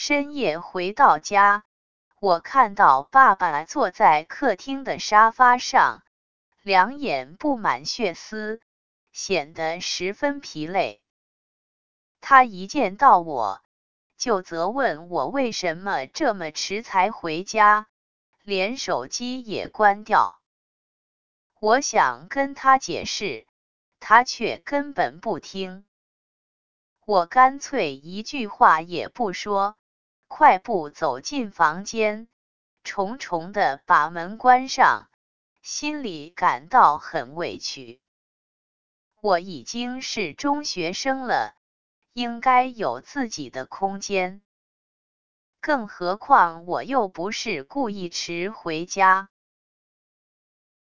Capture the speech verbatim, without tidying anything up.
深夜回到家，我看到爸爸坐在客厅的沙发上，两眼布满血丝，显得十分疲累。他一见到我，就责问我为什么这么迟才回家，连手机也关掉。我想跟他解释，他却根本不听。我干脆一句话也不说，快步走进房间，重重地把门关上，心里感到很委屈。我已经是中学生了，应该有自己的空间。更何况我又不是故意迟回家。